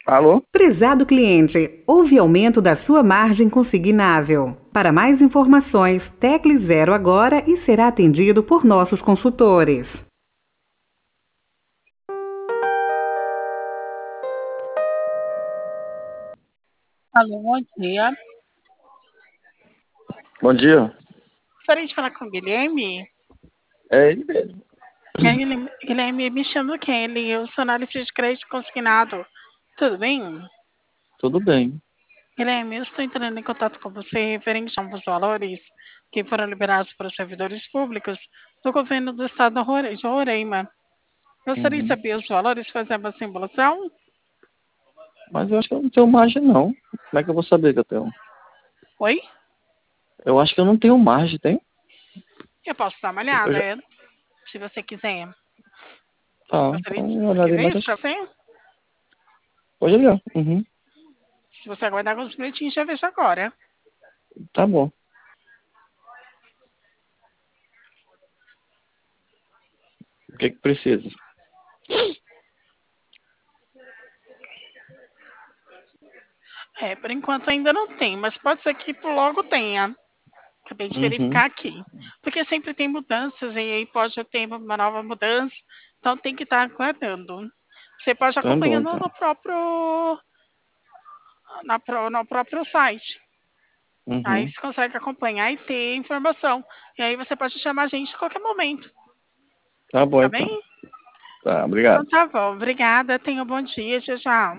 Alô? Prezado cliente, houve aumento da sua margem consignável. Para mais informações, tecle 0 agora e será atendido por nossos consultores. Alô, bom dia. Bom dia. Gostaria de falar com o Guilherme. É ele mesmo. Guilherme, me chama Kelly, eu sou analista de crédito consignado. Tudo bem? Tudo bem. Guilherme, eu estou entrando em contato com você referente a novos valores que foram liberados para os servidores públicos do governo do estado de Roraima. Gostaria de Uhum. saber os valores, fazer uma simulação? Mas eu acho que eu não tenho margem, não. Como é que eu vou saber que eu tenho? Oi? Eu acho que eu não tenho margem, tem? Eu posso dar uma Eu olhada, já... se você quiser. Tá, Gostaria de... então Quer olharei, ver mas isso acho... para você? Pode olhar. Uhum. Se você aguardar alguns minutinhos, já vejo agora. Tá bom. O que que precisa? Por enquanto ainda não tem, mas pode ser que logo tenha. Acabei de Uhum. verificar aqui. Porque sempre tem mudanças e aí pode ter uma nova mudança. Então tem que estar aguardando. Você pode Tá bom, acompanhando então. no próprio site. Aí Uhum. você consegue acompanhar e ter informação. E aí você pode chamar a gente a qualquer momento. Tá bom, Tá então. bem? Tá, Então obrigado. tá bom. Obrigada. Tenha um bom dia. Tchau, tchau.